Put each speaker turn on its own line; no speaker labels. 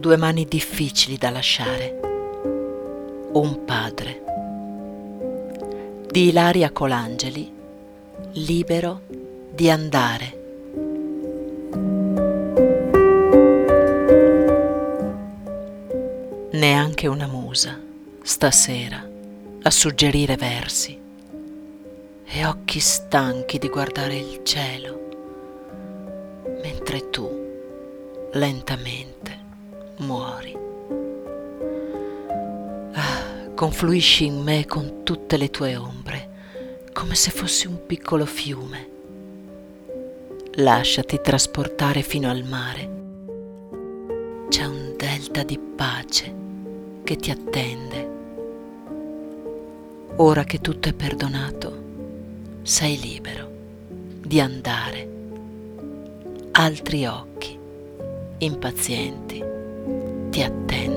due mani difficili da lasciare. Un padre. Di Ilaria Colangeli, Libero di andare. Neanche una musa stasera a suggerire versi e occhi stanchi di guardare il cielo, mentre tu lentamente muori. Confluisci in me con tutte le tue ombre, come se fossi un piccolo fiume. Lasciati trasportare fino al mare. C'è un delta di pace che ti attende. Ora che tutto è perdonato, sei libero di andare. Altri occhi, impazienti, ti attendono.